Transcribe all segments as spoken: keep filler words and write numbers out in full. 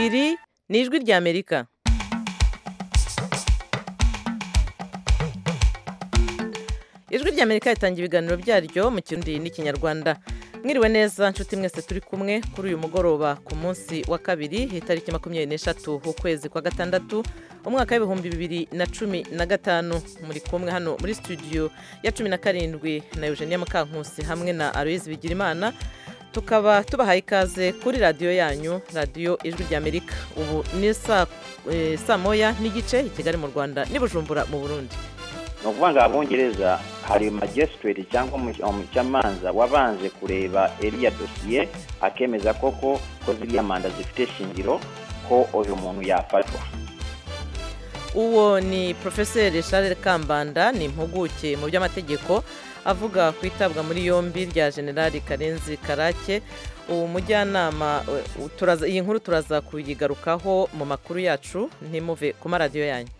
iri ni ijwi ry'Amerika. Ijwi ry'Amerika ritangira ibiganiro byaryo mu Kirundi n'Ikinyarwanda. Mwiriwe neza nshuti mwese turi kumwe kuri uyu mugoroba ku munsi wa kabiri itariki makumyabiri n'eshatu ukwezi kwa gatandatu umwaka w'ibihumbi bibiri na cumi na gatanu. Muri kumwe hano muri studio ya cumi na karindwi na Eugenia Mukankusi hamwe na Aloise Bigirimana, tukaba tubahaye ikaze kuri radio yanyu, radio Ijwi ry'Amerika. Ubu ni saa e, saa moya n'igice i Kigali mu Rwanda ni Bujumbura mu Burundi. No kuvanga abongereza hari magistrate cyangwa umucamanza wabanje kureba area dossier akemeza koko ko ziriya manda zifite shingiro ko uyu muntu yafatwa. Uwo ni Professor Charles Kambanda, ni impuguke mu by'amategeko, avuga kwitabwa muri yombi rya General Karenzi Karake. Umujyanama turaza iyi nkuru turaza kuyigarukaho mu makuru yacu, ntimuve ku maradiyo yanyu.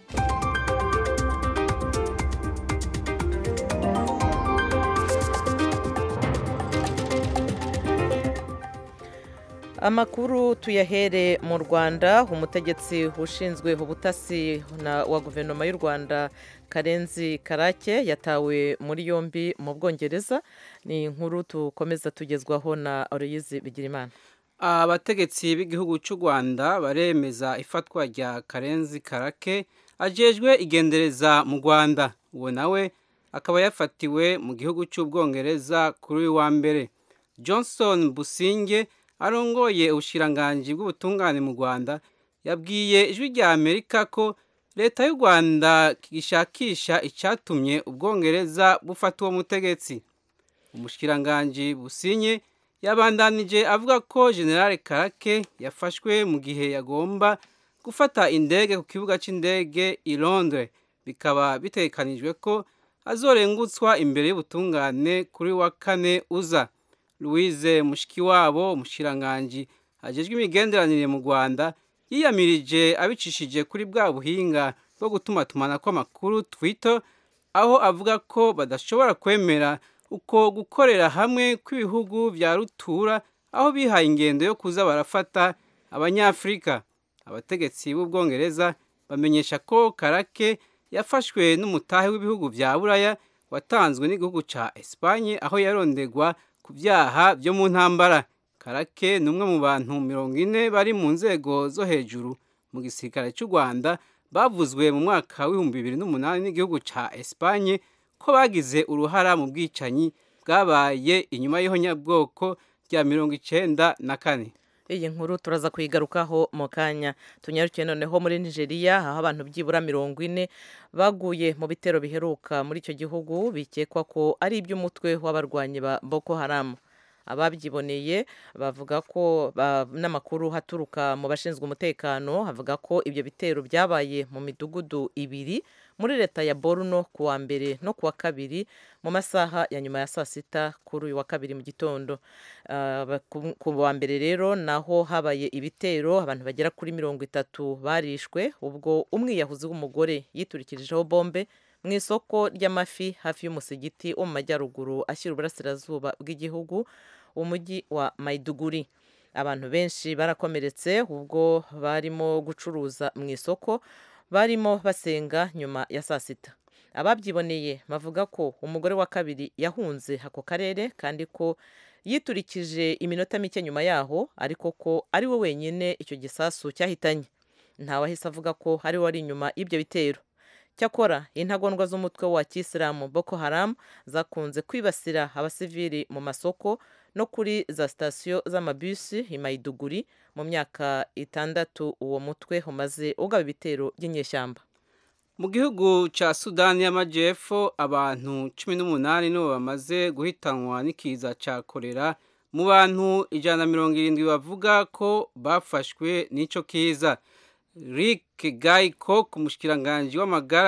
Amakuru tuyahere mu Rwanda. Umutegetsi ushinzwe ubutasi wa guverinoma y'u Rwanda Karenzi Karake yatawe muri yombi mu Bwongereza. Ni inkuru tukomeza tugezwaho na Aloise Bigirimana. Abategetsi b'igihugu cy'u Rwanda baremeza ifatwa rya Karenzi Karake ajejwe igendereza mu Rwanda. Uwo nawe akaba yafatiwe mu gihugu cy'Ubwongereza kuri wa mbere. Johnson Businge arongoye ubushiranganji bw'ubutungane mu Rwanda yabwiye Ijwi ry'Amerika ko leta y'u Rwanda gishakisha icyatumye Ubwongereza bufata uwo mutegetsi. Umushiranganji Businye yabandanije avuga ko General Karake yafashwe mu gihe yagomba gufata indege ku kibuga cy'indege i Londres, bikaba bitekanijwe ko azorengutswa imbere y'ubutungane kuri wa kane uza. Louise Mushikiwabo, umushiranganji ajejwe imigenderanire mu Rwanda, yiyamirije abicishije kuri bwa buhinga bwo gutuma tumana kw'amakuru Twitter, aho avuga ko badashobora kwemera uko gukorera hamwe kw'ibihugu vya rutura, aho bihaye ingendo yo kuza barafata abanyafrika. Abategetsi b'Ubwongereza bamenyesha ko Karake yafashwe n'umutahe w'ibihugu vya Buraya watanzwe n'igihugu ca Espagne, aho yarondegwa ku byaha byo mu ntambara. Karake ni umwe mu bantu mirongo ine bari mu nzego zo hejuru mu gisirikare cy'u Rwanda bavuzwe mu mwaka w'ibihumbi bibiri n'umunani n'igihugu ca Espagne ko bagize uruhara mu bwicanyi bwabaye inyuma y'ihonyabwoko rya mirongo icenda na kane. Iyi nkuru turaza kuyigarukaho mu kanya. Tunyarukiye noneho muri Nigeria, aho abantu byibura mirongo ine baguye mu bitero biheruka muri icyo gihugu bikekwa ko ari iby'umutwe w'abarwanyi ba Boko Haram. Ababyiboneye bavuga ko n'amakuru haturuka mu bashinzwe umutekano havuga ko ibyo bitero byabaye mu midugudu ibiri muri leta ya Borno ku wa mbere no ku wa kabiri mu masaha ya nyuma ya saa sita kuri uyu wa kabiri mu gitondo. Uh, ku wa mbere rero naho habaye ibitero, abantu bagera kuri mirongo itatu barishwe ubwo umwiyahuzi w'umugore yiturikirijeho bombe mu isoko ry'amafi hafi y'umusigiti wo mu majyaruguru ashyira uburasirazuba bw'igihugu, umujyi wa Maiduguri. Abantu benshi barakomeretse ubwo barimo gucuruza mu isoko, barimo basenga nyuma ya saa sita. Ababyiboneye bavuga ko umugore wa kabiri yahunze ako karere kandi ko yiturikije iminota mike nyuma yaho, ariko ko ari we wenyine icyo gisasu cyahitanye. Ntawahise avuga ko ari we wari inyuma y'ibyo bitero. Cyakora intagondwa z'umutwe wa Kisilamu Boko Haram zakunze kwibasira abasivili mu masoko no kuri za sitasiyo z'amabisi i Maiduguri mu myaka itandatu uwo mutwe umaze ugaba ibitero by'inyeshyamba. Mu gihugu ca Sudani y'Amajepfo abantu cumi n'umunani nibo bamaze guhitanwa n'ikiza ca kolera mu bantu ijana na mirongo irindwi bavuga ko bafashwe n'ico kiza. Rick Guy Cook, umushikiranganji w'amagara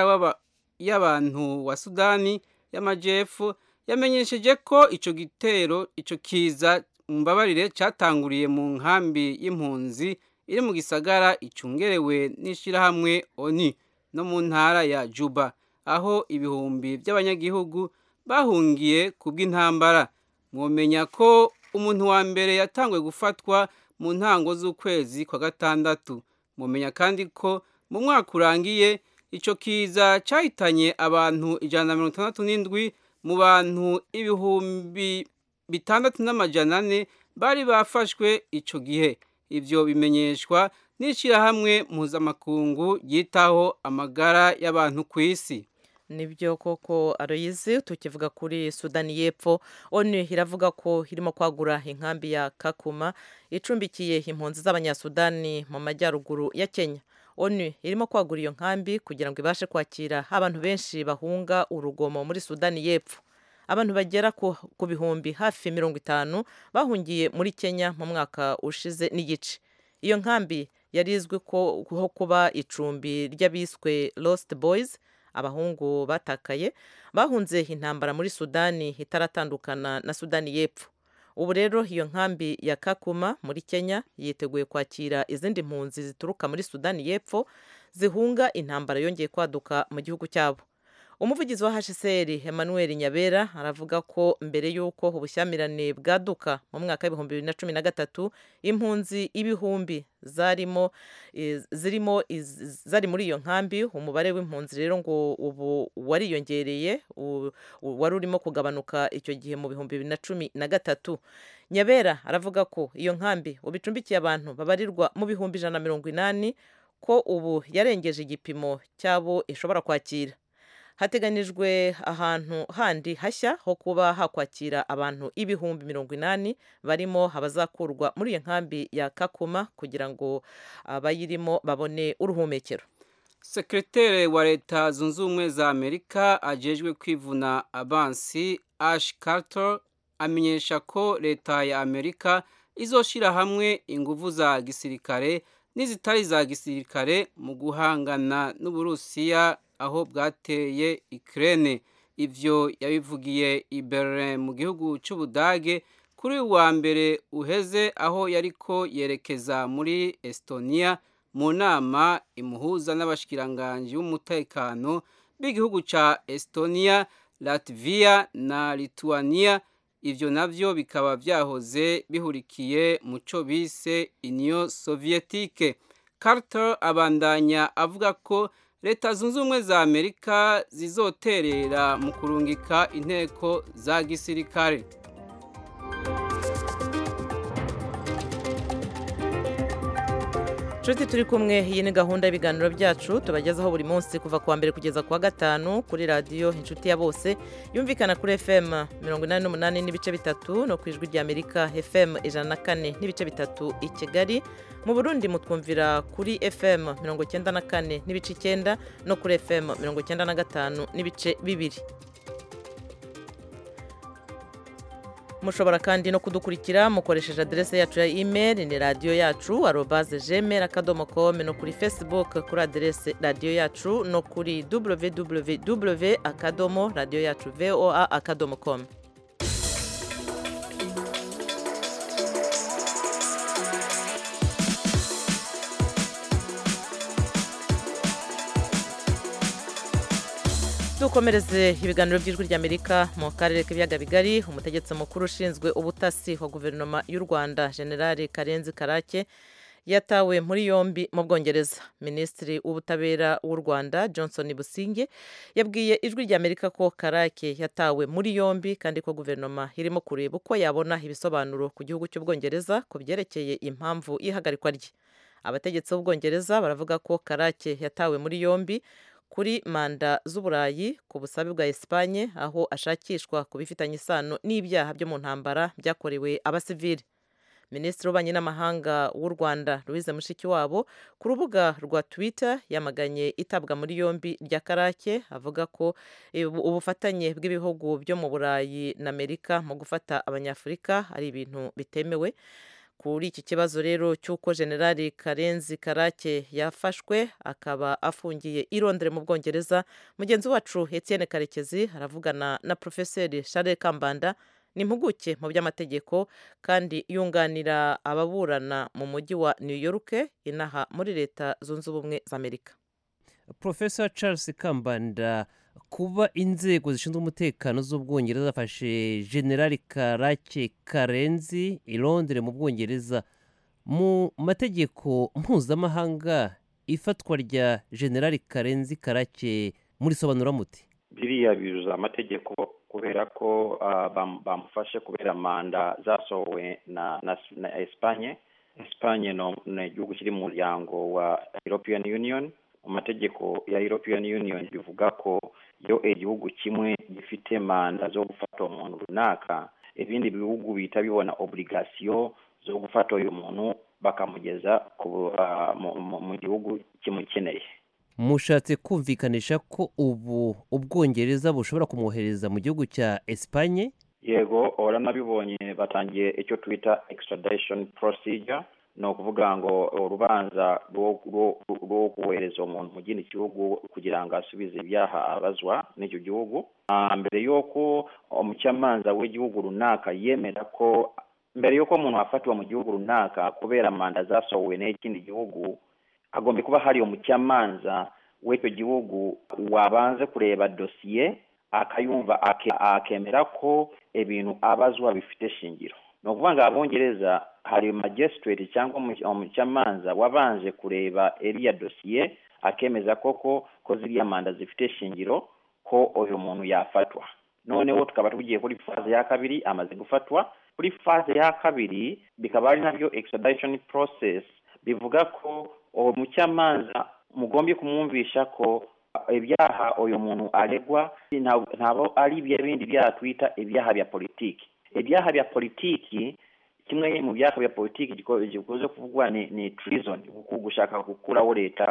y'abantu wa Sudani y'Amajepfo, yamenyesheje ko ico gitero ico kiza mbabarire cyatanguriye mu nkambi y'impunzi iri mu gisagara icungerewe n'ishirahamwe O N U no mu ntara ya Juba, aho ibihumbi by'abanyagihugu bahungiye kubw'intambara. Mwomenya ko umuntu wa mbere yatangwe gufatwa mu ntango z'ukwezi kwa gatandatu. Mumenya kandi ko mu mwaka urangiye ico kiza cyahitanye abantu ijana na mirongo itandatu n'indwi mu bantu ibihumbi bitandatu n'amajana ane bari bafashwe ico gihe. Ivyo bimenyeshwa n'ishirahamwe mpuzamakungu ryitaho amagara y'abantu ku isi. Nibyo koko Aloyizi, tukivuga kuri Sudani y'Epfo, ONU iravuga ko irimo kwagura inkambi ya Kakuma icumbikiye impunzi z'abanyasudani mu majyaruguru ya Kenya. ONU irimo kwagura iyo nkambi kugira ngo ibashe kwakira abantu benshi bahunga urugomo muri Sudani y'Epfo. Abantu bagera ku, ku bihumbi hafi mirongo itanu bahungiye muri Kenya mu mwaka ushize n'igice. Iyo nkambi yarizwe ko ho kuba icumbi ry'abiswe Lost Boys, abahungu batakaye bahunze intambara muri Sudani itaratandukana na Sudani y'Epfo. Ubu rero iyo nkambi ya Kakuma muri Kenya yiteguye kwakira izindi mpunzi zituruka muri Sudani y'Epfo zihunga intambara yongeye kwaduka mu gihugu cyabo. Umuvugizi wa H C R Emmanuel Nyabera aravuga ko mbere y'uko ubushyamirane bwaduka mu mwaka w'ibihumbi bibiri na cumi na gatatu impunzi ibihumbi zarimo zirimo zari muri iyo nkambi. Umubare w'impunzi rero ngo ubu wariyongereye, wari urimo kugabanuka icyo gihe mu bihumbi bibiri na cumi na gatatu. Nyabera aravuga ko iyo nkambi ubicumbikiye abantu babarirwa mu bihumbi ijana na mirongo inani, ko ubu yarengeje igipimo cyabo ishobora kwakira. Hateganijwe ahantu handi hashya ho kuba hakwakira abantu ibihumbi mirongo inani barimo abazakurwa muri iyo nkambi ya Kakuma kugira ngo abayirimo babone uruhumekero. Sekretari wa Leta Zunze Ubumwe za Amerika ajejwe kwivuna abansi Ash Carter amenyesha ko leta ya Amerika izoshira hamwe inguvu za gisirikare n'izitari za gisirikare mu guhangana n'Uburusiya aho bwateye Ukraine. Ivyo yabivugiye i Berlin mu gihugu cy'Ubudage kuri wa mbere uheze, aho yariko yerekeza muri Estonia mu nama imuhuza n'abashikiranganje b'umutekano b'igihugu ca Estonia, Latvia na Lithuania. Ivyo navyo bikaba vyahoze bihurikiye mu co bise Union Soviétique. Carter abandanya avuga ko Leta Zunze Ubumwe za Amerika zizoterera mu kurungika inteko za gisirikare. Nshuti turi kumwe, iyi ni gahunda y'ibiganiro byacu tubagezaho buri munsi kuva kuwa mbere kugeza kuwa gatanu kuri radiyo Inshuti ya Bose yumvikana kuri F M mirongo inani n'umunani n'ibice bitatu no ku Ijwi rya Amerika F M ijana na kane n'ibice bitatu i Kigali. Mu Burundi mutwumvira kuri F M mirongo icyenda na kane n'ibice icyenda no kuri F M mirongo icyenda na gatanu n'ibice bibiri. Mushobora kandi no kudukurikira mukoresheje adresse yacu ya email ni radio yacu arobase gmail akadomo com, no kuri Facebook kuri adresse radio yacu, no kuri w w w akadomo radio yacu voa akadomo com. Dukomereze ibiganiro by'Ijwi ry'Amerika mu karere k'ibiyaga bigari. Umutegetsi mukuru ushinzwe ubutasi wa guverinoma y'u Rwanda General Karenzi Karake yatawe muri yombi mu Bwongereza. Minisitiri w'ubutabera w'u Rwanda Johnson Businge yabwiye Ijwi ry'Amerika ko Karake yatawe muri yombi kandi ko guverinoma irimo kureba uko yabona ibisobanuro ku gihugu cy'Ubwongereza ku byerekeye impamvu y'ihagarikwa rye. Abategetsi b'Ubwongereza baravuga ko Karake yatawe muri yombi kuri manda z'Uburayi ku busabe bwa Espagne, aho ashakishwa ku bifitanye isano n'ibyaha byo mu ntambara byakorewe abasivili. Minisitiri w'ububanyi n'amahanga w'u Rwanda Louise Mushikiwabo ku rubuga rwa Twitter yamaganye itabwa muri yombi rya Karake, avuga ko ubufatanye bw'ibihugu byo mu Burayi na Amerika mu gufata Abanyafurika ari ibintu bitemewe. Kuri iki kibazo rero cy'uko Generali Karenzi Karake yafashwe akaba afungiye i Londres mu Bwongereza, mugenzi wacu Etienne Karekezi aravugana na Professeur Charles Kambanda, ni impuguke mu by'amategeko kandi yunganira ababurana mu mujyi wa New York inaha muri Leta Zunze Ubumwe za Amerika. Professor Charles Kambanda, kuba inzego zishinzwe umutekano z'Ubwongereza zafashe General Karake Karenzi i Londres mu Bwongereza mu mategeko mpuzamahanga ifatwa rya generali Karenzi Karake murisobanura muti? biriya biruza amategeko kubera ko uh, bam, bamufashe kubera manda zasohowe na na, na Espagne. Espagne no igihugu kiri mu muryango wa European Union. Amategeko ya European Union bivuga ko iyo igihugu kimwe gifite manda zo gufata umuntu runaka, ibindi bihugu bita bibona obligation zo gufata uyu muntu bakamugeza ku uh, mu gihugu kimukeneye. Mushatse kumvikanisha ko ubu Ubwongereza bushobora kumwohereza mu gihugu cya Espagne? Yego, ora nabibonye batangiye icyo twita extradition procedure, no kuvuga ngo urubanza rwo kuhereza umuntu mu gindi gihugu kugira ngo asubize ibyaha abazwa n'icyo gihugu. Mbere yuko umucamanza w'igihugu runaka yemera ko mbere yuko umuntu afatwa mu gihugu runaka kubera manda zasohowe n'ikindi gihugu, agomba kuba hari umucamanza w'icyo gihugu wabanze kureba dosiye akayumva akemera ko ibintu abazwa bifite shingiro. No kuvuga ngo Abongereza hari magistrate cyangwa umucamanza wabanje kureba iriya dosiye akemeza koko ko ziriya manda zifite shingiro ko uyu muntu yafatwa. Noneho tukaba tugiye kuri faze ya kabiri, amaze gufatwa. Kuri faze ya kabiri bikaba ari nabyo extradition process, bivuga ko umucamanza mugombe kumwumvisha ko ibyaha uyu muntu aregwa ntabo ari ibindi byaha twita ibyaha bya politiki. Ibyaha bya politiki, kimwe mu byaha bya politiki gikoze kuvugwa ni, ni treason, gushaka gukuraho leta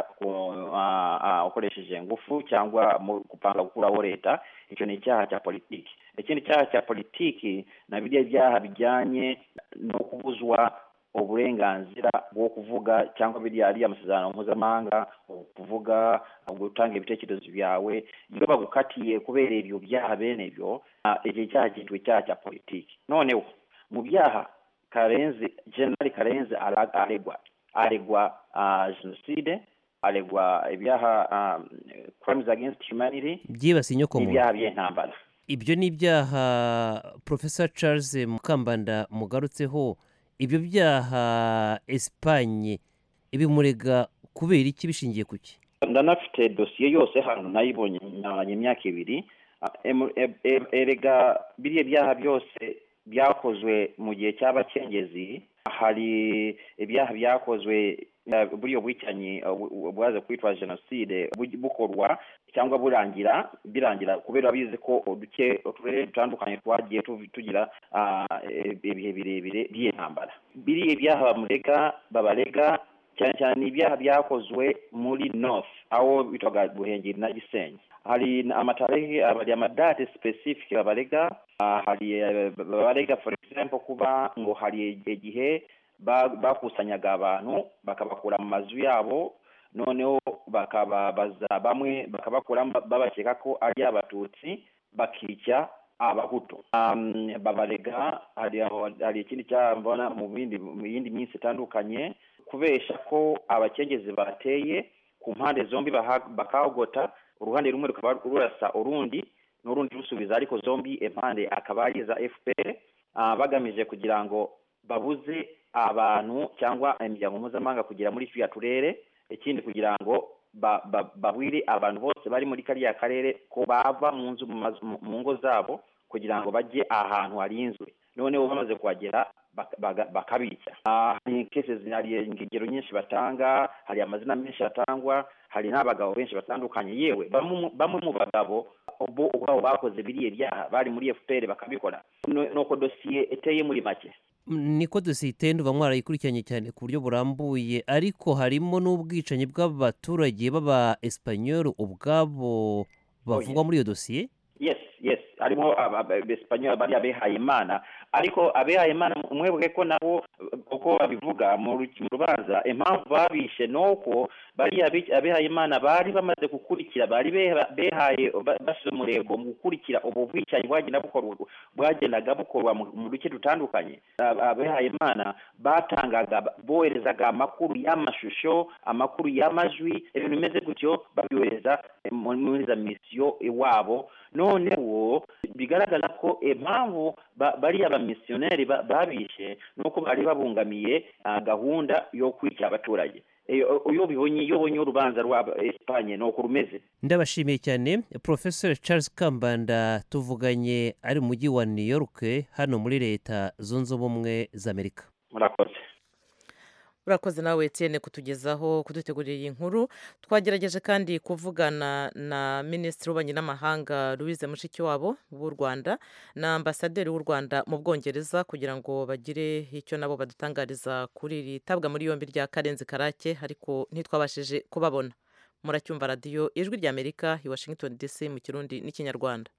ukoresheje ngufu cyangwa gupanga gukuraho leta. Icyo ni icyaha cya politiki. Ikindi cyaha cya politiki na biriya byaha bijyanye no kubuzwa uburenganzira bwo kuvuga cyangwa biriya ari amasezerano mpuzamahanga, kuvuga, gutanga ibitekerezo byawe, iyo bagukatiye kubera ibyo byaha bene ibyo, iki cyaha cyitwa icyaha cya politiki. Noneho mu byaha Karenzi, General Karenzi aregwa aregwa genocide, aregwa ibyaha crimes against humanity, byibasiye inyokomuntu, ibyaha by'intambara. Ibyo ni ibyaha Professor Charles Mukambanda mugarutseho. Ibyo byaha Espagne ibimurega kubera iki, bishingiye kuki? Ndanafite dosiye yose hano nayibonye nyabanye imyaka ibiri. Erega biriya byaha byose byakozwe mu gihe cy'abakengezi. Hari ibyaha byakozwe buriyo bwicanyi bwaza kwitwa genocide bukorwa cyangwa burangira birangira kubera bize ko uduke uturere dutandukanye twagiye tugira ibihe birebire by'intambara. Biriya ibyaha bamurega babarega cyane cyane ibyaha byakozwe muri North aho bitoga Buhengeri na Gisenyi. Hari amatarehe abari amadate specific babarega. Hari babarega for example kuba ngo hari igihe bakusanyaga abantu bakabakura mu mazu yabo, noneho bakababaza bamwe bakabakura babakeka ko ari abatutsi bakica abahutu. Um, babarega hari hari ikindi cyambona mu bindi mu yindi minsi itandukanye kubesha ko abakengezi bateye ku mpande zombi bakagota, uruhande rumwe rukaba rurasa urundi n'urundi rusubiza, ariko zombi impande akaba ari za F P R, uh, bagamije kugira ngo babuze abantu cyangwa imiryango mpuzamahanga kugira muri fiya turere. Ikindi kugira ngo babwire abantu bose bari muri kariya karere ko bava mu nzu mu ngo zabo kugira ngo bajye ahantu harinzwe, noneho bamaze kuhagera bakabica. Hari cases hari ingero nyinshi batanga, hari amazina menshi atangwa, hari n'abagabo benshi batandukanye, yewe bamwe mu bagabo ubu ubwo bakoze biriye byaha bari muri F P R bakabikora. Nuko dosiye eteye muri make. Niko dosiye itenduva mwarayikurikiranye cyane ku buryo burambuye, ariko harimo n'ubwicanyi bw'abaturage b'aba Espanyol ubwabo bavugwa muri iyo dosiye. Yes, yes, harimo Abespanyol bari abehaye Imana, ariko abehaye Imana mwebwe ko nabo uko babivuga mu rubanza impamvu babishe nuko bari abehaye Imana bari bamaze gukurikira, bari behaye bashyize umurego mu gukurikira ubu bwicanyi bwagenda bukorwa bwagendaga bukorwa mu duce dutandukanye. Abehaye Imana batangaga boherezaga amakuru y'amashusho, amakuru y'amajwi, ibintu bimeze gutyo babyohereza muri za misiyo iwabo. Noneho bigaragaza ko impamvu bari abamisiyoneri babishe nuko bari babungamiye gahunda yo kwica abaturage. Iyo bibonye iyo bonye urubanza rwa Espagne no kurumeze. Ndabashimiye cyane Professor Charles Kambanda, tuvuganye ari mu mujyi wa New York hano muri Leta Zunze Ubumwe za Amerika. Murakoze. Urakoze nawe Etienne kutugezaho kudutegurira iyi nkuru. Twagerageje kandi kuvugana na Minisitiri w'Ububanyi n'Amahanga Louise Mushikiwabo w'u Rwanda na Ambasaderi w'u Rwanda mu Bwongereza kugira ngo bagire icyo nabo badutangariza kuri iri tabwa muri yombi rya Karenzi Karake, ariko ntitwabashije kubabona. Muracyumva radio Ijwi rya Amerika i Washington D C mu Kirundi n'Ikinyarwanda.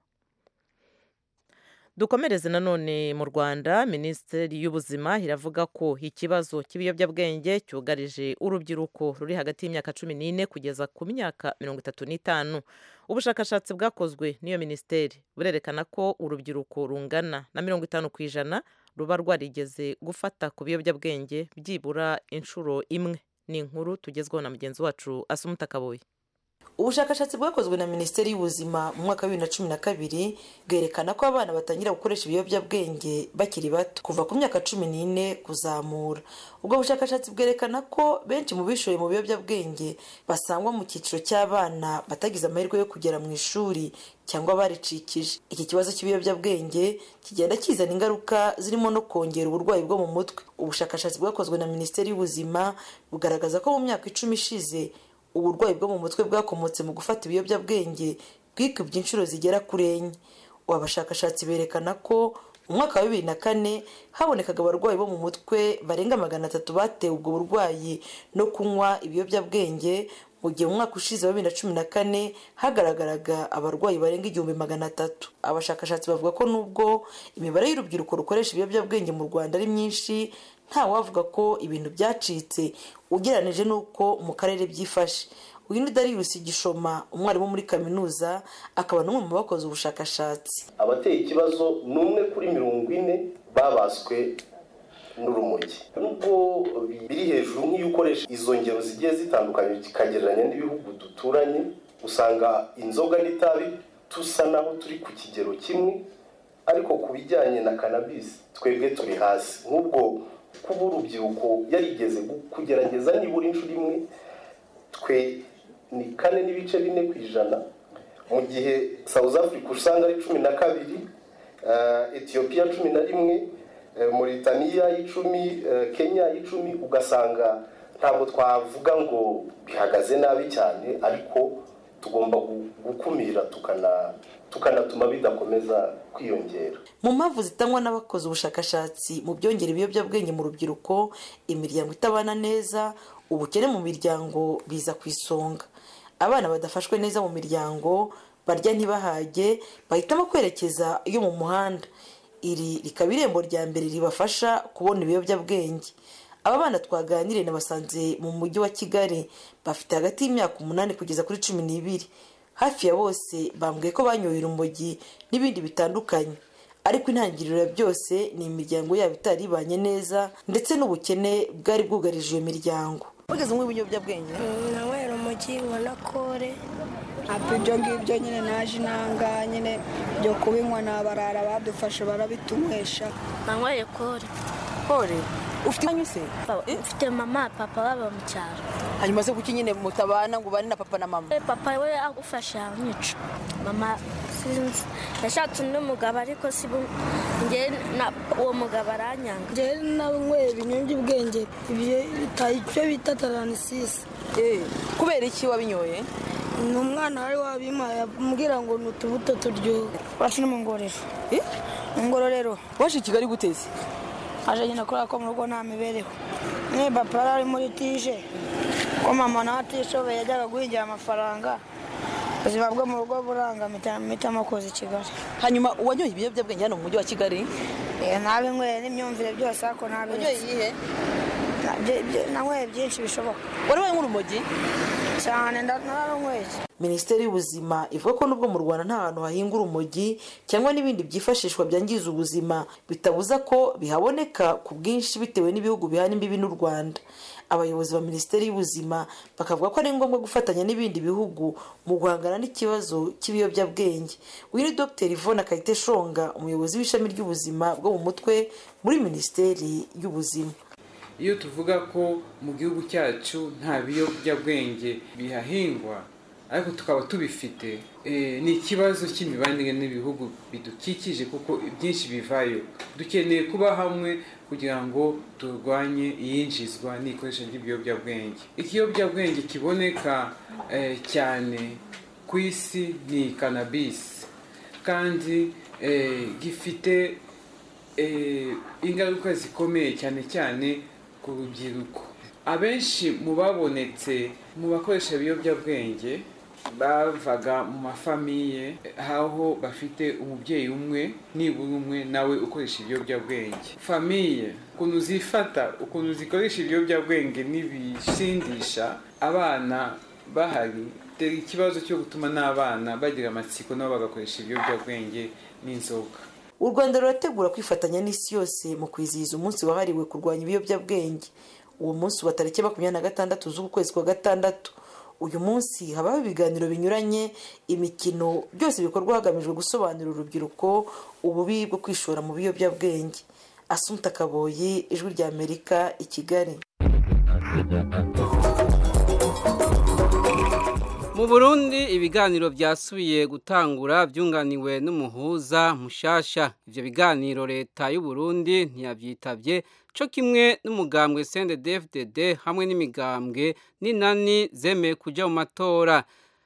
Dukomereze nanone mu Rwanda. Minisiteri y'Ubuzima iravuga ko ikibazo cy'ibiyobyabwenge cyugarije urubyiruko ruri hagati y'imyaka cumi n'ine kugeza ku myaka mirongo itatu n'itanu. Ubushakashatsi bwakozwe n'iyo minisiteri burerekana ko urubyiruko rungana na mirongo itanu ku ijana ruba rwarigeze gufata ku biyobyabwenge byibura inshuro imwe. Ni inkuru tugezweho na mugenzi wacu Asumuta Kaboyi. Ubushakashatsi bwakozwe na Minisiteri y'Ubuzima mu mwaka wa bibiri na cumi na kabiri bwerekana ko abana batangira gukoresha ibiyobyabwenge bakiri bato kuva ku myaka cumi n'ine kuzamura. Ubwo bushakashatsi bwerekana ko benshi mu bishoye mu biyobyabwenge basangwa mu cyiciro cy'abana batagize amahirwe yo kugera mu ishuri cyangwa baricikije. Iki kibazo cy'ibiyobyabwenge kigenda kizana ingaruka zirimo no kongera uburwayi bwo mu mutwe. Ubushakashatsi bwakozwe na Minisiteri y'Ubuzima bugaragaza ko mu myaka icumi ishize uburwayi bwo mu mutwe bwakomotse mu gufata ibiyobyabwenge bwikubye inshuro zigera kuri enye. Abashakashatsi berekana ko mu mwaka wa bibiri na kane habonekaga abarwayi bo mu mutwe barenga magana atatu batewe ubwo burwayi no kunywa ibiyobyabwenge, mu gihe mu mwaka ushize wa bibiri na cumi na kane hagaragaraga abarwayi barenga igihumbi magana atatu. Abashakashatsi bavuga ko nubwo imibare y'urubyiruko rukoresha ibiyobyabwenge mu Rwanda ari myinshi, nta wavuga ko ibintu byacitse ugereranije n'uko mu karere byifashe. Uyu ni Darius Gishoma, umwarimu muri kaminuza, akaba n'umwe mu bakoze ubushakashatsi. Abateye ikibazo n'umwe kuri mirongo ine babaswe n'urumogi. Nubwo biri hejuru nk'iyo ukoresha izo ngero zigiye zitandukanye kikagereranya n'ibihugu duturanye, usanga inzoga n'itabi tusa naho turi ku kigero kimwe, ariko ku bijyanye na cannabis twebwe turi hasi. Nk'ubwo kuba urubyiruko yarigeze kugerageza nibura inshuro imwe, twe ni kane n'ibice bine ku ijana, mu gihe South Africa usanga ari cumi na kabiri, uh, Ethiopia cumi na rimwe, uh, Mauritania icumi, uh, Kenya icumi. Ugasanga ntabwo twavuga ngo bihagaze nabi cyane, ariko tugomba gukumira tukana tukanatuma bidakomeza kwiyongera. Mu mpamvu zitangwa n'abakoze ubushakashatsi mu byongera ibiyobyabwenge mu rubyiruko, imiryango itabana neza, ubukene mu miryango biza ku isonga. Abana badafashwe neza mu miryango barya ntibahage, bahitamo kwerekeza iyo mu muhanda. Iri rikaba irembo rya mbere ribafasha kubona ibiyobyabwenge. Aba bana twaganiriye nabasanze mu mujyi wa Kigali, bafite hagati y'imyaka umunani kugeza kuri cumi n'ibiri. Hafi ya bose bambwiye ko banyoye urumogi n'ibindi bitandukanye, ariko intangiriro ya byose ni imiryango yabo itaribanye neza ndetse n'ubukene bwari bwugarije iyo miryango. Ugeze mu biyobyabwenge? Nawe urumogi wala kore abyo ngibyo nyine naje nanga nyine byo kubinywa nabarara badufashe barabitumwesha. Nawe kore kore ufite anyuse? Ufite mama papa baba mu cyaro. Hanyuma se kuki nyine mutabana ngo bari na papa na mama? Eh, papa we agufasha nyico. Mama sinzi yashatse n'umugabo ariko si nge na uwo mugabo aranyanga. Je nabwe ibinyongi bwenge ibyo bitayicyo bita taranisisi. Eh, kubera iki wabinyoye? N'umwana wari wabima yambwira ngo nutubuto turyo. Bashino mu ngorero. Eh? Ngororero. Waje Kigali guteze? Aje nyina kora ko mu rugo nta mibereho. Ne papa ari muri tije. Ko mama natishobe yajyaga guhingira amafaranga. Ubuzima bwo mu rugo buranga mita makoze Kigali. Hanyuma uwanyoye ibiyobyabwenge hano mu mujyi wa Kigali? Eh, nabe nkwe n'imyumvire byose ako nabe. Unyoye iyihe? Nawe byinshi bishoboka. Wari waye nk'urumogi? cyane ndanarunyweye. Minisiteri y'ubuzima ivuga ko nubwo mu Rwanda nta hantu hahinga urumogi cyangwa n'ibindi byifashishwa byangiza ubuzima bitabuza ko bihaboneka ku bwinshi bitewe n'ibihugu bihana imbibi n'u Rwanda. Abayobozi ba Minisiteri y'ubuzima bakavuga ko ari ngombwa gufatanya n'ibindi bihugu mu guhangana n'ikibazo cy'ibiyobyabwenge. Uyu ni Dr Yvonne Kayiteshonga, umuyobozi w'ishami ry'ubuzima bwo mu mutwe muri Minisiteri y'ubuzima. Iyo tuvuga ko mu gihugu cyacu nta biyobyabwenge bihahingwa ariko tukaba tubifite, e, ni ikibazo cy'imibanire n'ibihugu bidukikije kuko byinshi bivayo. Dukeneye kuba hamwe kugira ngo turwanye iyinjizwa n'ikoresha ry'ibiyobyabwenge. Ikiyobyabwenge kiboneka e, cyane ku isi ni cannabis, kandi e, gifite e, ingaruka zikomeye cyane cyane ku rubyiruko. Abenshi mu babonetse mu bakoresha ibiyobyabwenge bavaga mu mafamiye aho bafite umubyeyi umwe nibura umwe nawe ukoresha ibiyobyabwenge. Famiye ukuntu zifata, ukuntu zikoresha ibiyobyabwenge n'ibisindisha abana bahari, dore ikibazo cyo gutuma n'abana bagira amatsiko nabo bagakoresha ibiyobyabwenge n'inzoga. U Rwanda rurategura kwifatanya n'isi yose mu kwizihiza umunsi wahariwe kurwanya ibiyobyabwenge. Uwo munsi wa tariki makumyabiri na gatandatu z'uku kwezi kwa gatandatu. Uyu munsi habaho ibiganiro binyuranye, imikino, byose bikorwa hagamijwe gusobanurira urubyiruko ububi bwo kwishora mu biyobyabwenge. Assumpta Kaboyi, Ijwi rya Amerika, i Kigali. Mu Burundi ibiganiro byasubiye gutangura byunganiwe n'umuhuza mushasha. Ivyo biganiro leta y'u Burundi ntiyavyitabye co kimwe n'umugambwe C N D D F D D hamwe n'imigambwe n'inani zemeye kuja mu matora.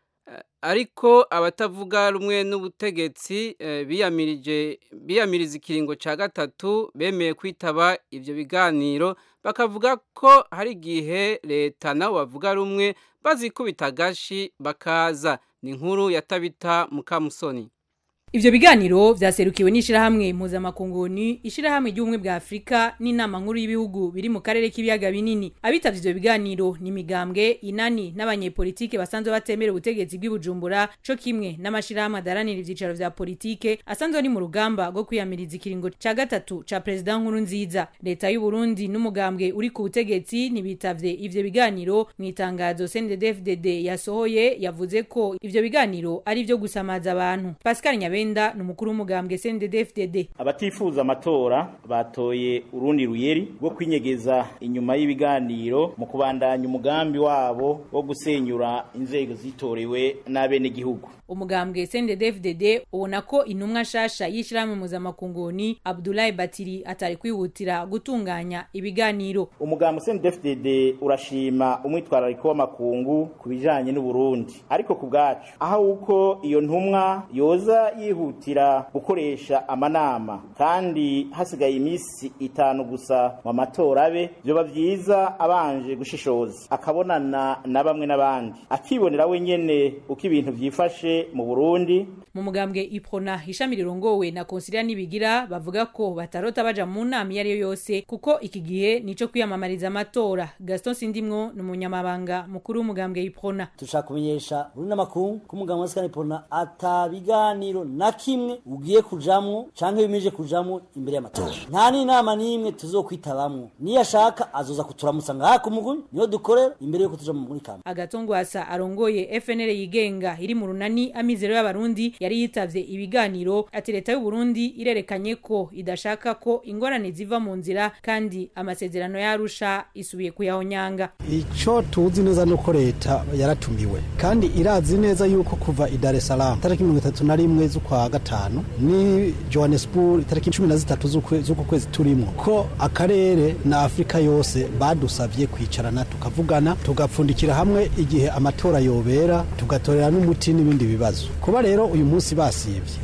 Ariko abatavuga rumwe n'ubutegetsi biyamirije biyamiriza ikiringo ca gatatu bemeye kwitaba ivyo biganiro, bakavuga ko hari igihe leta nabo bavuga rumwe bazikubita gashi bakaza. Ni inkuru ya Tabita Mukamusoni. Ivyo biganiro vyaserukiwe n'ishirahamwe mpuzamakunguni, ishirahamwe ry'ubumwe bwa Afrika n'inama nkuru y'ibihugu biri mu karere k'ibiyaga binini. Abitavye ivyo biganiro ni migambwe inani n'abanyepolitike basanzwe batemera ubutegetsi bw'Ibujumbura, co kimwe n'amashirahamwe adaranira ivyicaro vya politike asanzwe ari mu rugamba rwo kwiyamiriza ikiringo ca gatatu ca President Nkurunziza. Leta y'u Burundi n'umugambwe uri ku butegetsi nibitavye ivyo biganiro. Mu itangazo C N D D F D D yasohoye yavuze ko ivyo biganiro ari ivyo gusamaza abantu. Pascal Nyabe n'umukuru w'umugambwe C N D D F D D. Abatifuza amatora batoye urundi ruyeri rwo kwinyegeza inyuma y'ibiganiro mu kubandanya umugambi wabo wo gusenyura inzego zitorewe n'abene gihugu. Umugambwe C N D D F D D ubona ko intumwa shasha y'ishirahamwe mpuzamakungu Abdoulaye Batiri atari kwihutira gutunganya ibiganiro. Umugambwe C N D D F D D urashima umwitwarariko w'amakungu kubijanye n'u Burundi, ariko ku bwacu aho uko iyo ntumwa yoza yihutira gukoresha amanama kandi hasigaye imisi itanu gusa mu matora abe, byoba byiza abanje gushishoza akabonana na bamwe n'abandi akibonera wenyene uko ibintu byifashe mu Burundi. Mu mugambwe Iprona ishami rirongowe na Consilia Nibigira bavuga ko batarota baja mu nama yari yose kuko iki gihe nico kwiyamamariza amatora. Gaston Sindimwo n'umunyamabanga mukuru w'umugambwe Iprona. Tushaka kumenyesha Burundi makungu ko umugambwe wa Iprona atabiganiro na kimwe ugiye kujamwo canke bimije kujamwo imbere y'amatora. Nta n'inama n'imwe tuzokwitabamwo. Niyo ashaka azoza kuturamutsa ngako mugunyi niyo dukorera imbere yo kutuja muri kama. Agatongwasa arongoye F N L yigenga iri mu runani amizero y'abarundi yari yitavye ibiganiro. Ati leta y'u Burundi irerekanye ko idashaka ko ingorane ziva mu nzira kandi amasezerano yarusha isubiye kuyahonyanga. Ico tuzi neza nuko leta yaratumiwe kandi irazi neza yuko kuva i Dar es Salaam tariki mirongo itatu na rimwe z'ukwa gatanu ni Johannesburg tariki cumi na zitatu z'uko kwezi turimo ko akarere na Afrika yose badusavye kwicarana tukavugana tugapfundikira hamwe igihe amatora yobera tugatorera n'umuti n'ibindi bibazo. Kuba rero uyu munsi basivye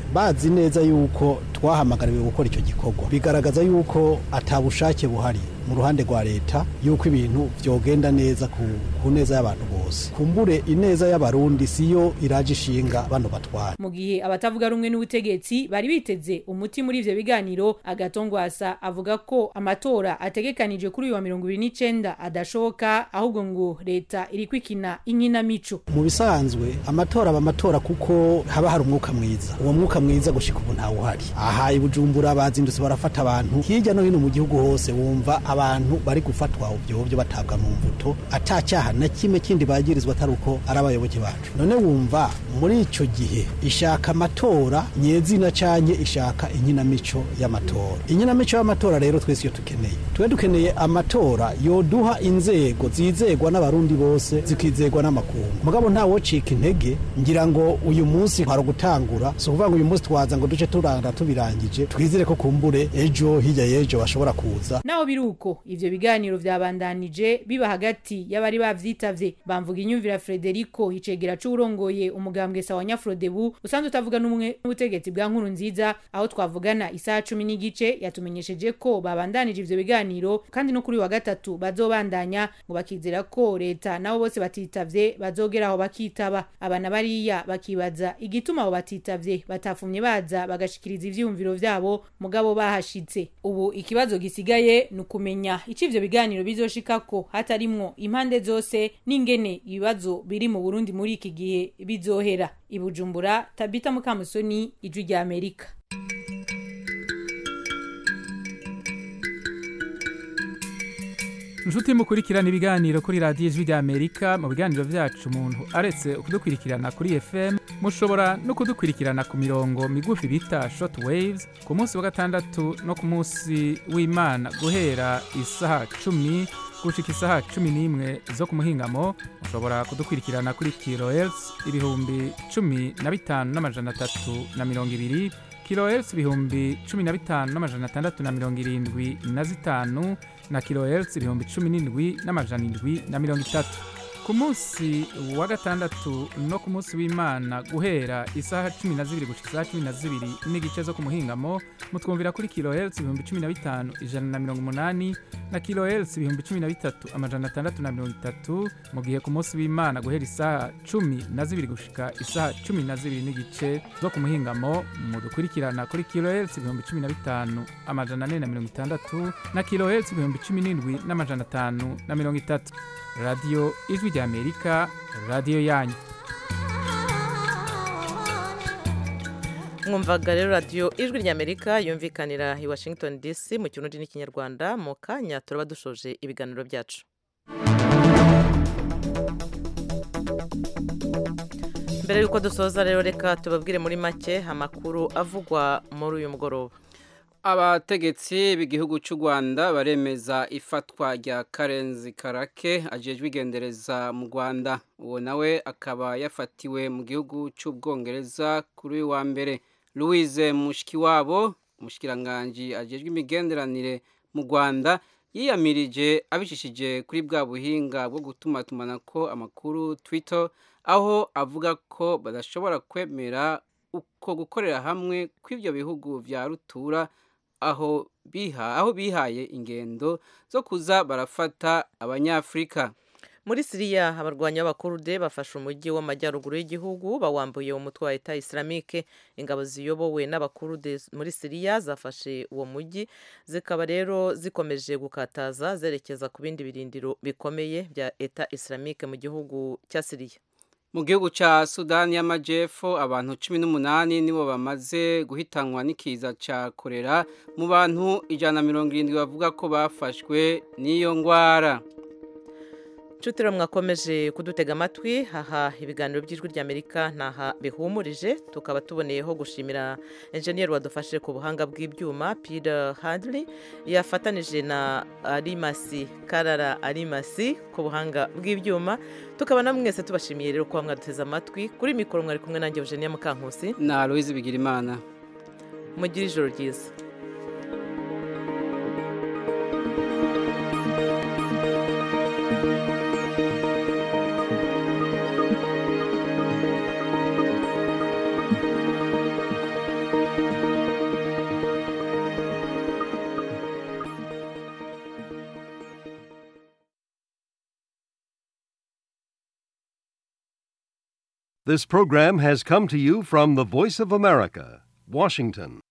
bazi neza yuko twahamagariwe gukora icyo gikorwa bigaragaza yuko atabushake buhari mu ruhande rwa leta yuko ibintu vyogenda neza ku, ku neza y'abantu bose kumbure ineza y'abarundi siyo iraje ishinga bano batwara mu gihe abatavuga rumwe n'ubutegetsi bari biteze umuti muri ivyo biganiro Agatongwasa avuga ko amatora ategekanije kuri uyu wa mirongo ibiri n'icenda adashoboka ahubwo ngo leta iri kwikina inkinamico mu bisanzwe amatora aba amatora kuko haba hari umwuka mwiza uwo mwuka mwiza gushika ubu ntawe uhari aha i Bujumbura bazindutse barafata abantu hirya no hino mu gihugu hose wumva abantu bari gufatwa ubyo byo batabwa mu mvuto atacyaha na kimwe kindi bagirizwa atari uko ari abayoboke bacu none wumva muri ico gihe ishaka amatora nyezina canye ishaka inkinamico y'amatora inkinamico y'amatora rero twese yo tukeneye twe dukeneye amatora yoduha inzego zizegwa n'abarundi bose zikizegwa n'amakungu mugabo nta wocika intege ngira ngo uyu munsi hari gutangura so kuvuga ngo uyu munsi twaza ngo duce turanga tubirangije twizere ko kumbure ejo hirya yejo bashobora kuza naho biruko ivyo biganiro vyabandanije biba hagati y'abari bavyitavye bamvuga inyumvira Frederico Hicegera c'urongoye umugambwe sawa Nyafrodebu usanzwe utavuga n'umwe n'ubutegetsi bwa nkuru nziza aho twavugana isaha cumi n'igice yatumenyesheje ko babandanije ivyo biganiro kandi no kuri wa gatatu bazobandanya ngo bakizera ko leta nabo bose batitavye bazogeraho bakitaba abana bariya bakibaza igituma abo batitavye batafumye baza bagashikiriza ivyumviro vyabo mugabo bahashitse ubu ikibazo gisigaye nukumenya ico ivyo biganiro bizoshikako hatarimwo impande zose n'ingene ibibazo biri mu Burundi muri iki gihe bizohera Ibujumbura Tabita Mukamusoni Ijwi rya Amerika Nshuti mukurikirana ibiganiro kuri radio Ijwi rya Amerika mu biganiro vyacu umuntu aretse kudukurikirana kuri F M mushobora no kudukurikirana ku mirongo migufi bita short waves ku munsi wa gatandatu no ku munsi w'Imana guhera isaha cumi gushika isaha cumi n'imwe zo ku muhingamo mushobora kudukurikirana kuri kilohertz ibihumbi cumi na bitanu n'amajana atatu na mirongo ibiri kilohertz ibihumbi cumi na bitanu n'amajana atandatu na mirongo irindwi na zitanu na kilohertz ibihumbi cumi n'indwi n'amajana indwi na mirongo itatu ku munsi wa gatandatu no ku munsi w'Imana guhera isaha cumi na zibiri gushika isaha cumi na zibiri n'igice zo ku muhingamo mutwumvira kuri kilohertz ibihumbi cumi na bitanu ijana na mirongo umunani na kilohertz ibihumbi cumi na bitatu amajana atandatu na mirongo itatu mu gihe ku munsi w'Imana guhera isaha cumi na zibiri gushika isaha cumi na zibiri n'igice zo ku muhingamo mudukurikirana kuri kilohertz ibihumbi cumi na bitanu amajana ane na mirongo itandatu na kilohertz ibihumbi cumi n'indwi n'amajana atanu na mirongo itatu Radio Ijwi rya Amerika radio yanyu mwumvaga rero radio Ijwi rya Amerika yumvikanira i Washington D C mu kirundi n'ikinyarwanda mu kanya turaba dushoje ibiganiro byacu mbere yuko dusoza rero reka tubabwire muri make amakuru avugwa muri uyu mugoroba abategetsi b'igihugu cy'u Rwanda baremeza ifatwa rya Karenzi Karake ajejwe igendereza mu Rwanda uwo nawe akaba yafatiwe mu gihugu cy'Ubwongereza kuri wa mbere Louise Mushikiwabo umushikiranganje ajejwe imigenderanire mu Rwanda yiyamirije abishishije kuri bwa buhinga bwo gutuma tumanako amakuru Twitter aho avuga ko badashobora kwemera uko gukorera hamwe kw'ivyo bihugu vya rutura aho biha aho bihaye ingendo zo kuza barafata abanyafrika muri Syria abarwanya b'abakurude bafashe umujyi w'amajyaruguru y'igihugu bawambuye umutwe wa Etat Islamique ingabo ziyobowe n'abakurude muri Syria zafashe uwo mujyi zikaba rero zikomeje gukataza zerekeza ku bindi birindiro bikomeye bya Etat Islamique mu gihugu cya Syria mu gihugu ca Sudani y'Amajepfo abantu cumi n'umunani nibo bamaze guhitanwa n'ikiza ca kolera mu bantu ijana na mirongo irindwi bavuga ko bafashwe n'iyo ngwara. Chutiro mwakomeje kudutega amatwi haha ibiganiro by'Ijwi rya Amerika naha bihumurije tukaba tuboneyeho gushimira engineer wadufashije ku buhanga bw'ibyuma Peter Hadley yafatanije na Arimasi Karara Arimasi ku buhanga bw'ibyuma tukaba namwese tubashimiye rero kwa mwaduteza amatwi kuri mikoro mwari kumwe nanjye Eugenia Mukankusi na Louise Bigirimana mugira ijoro ryiza. This program has come to you from the Voice of America, Washington.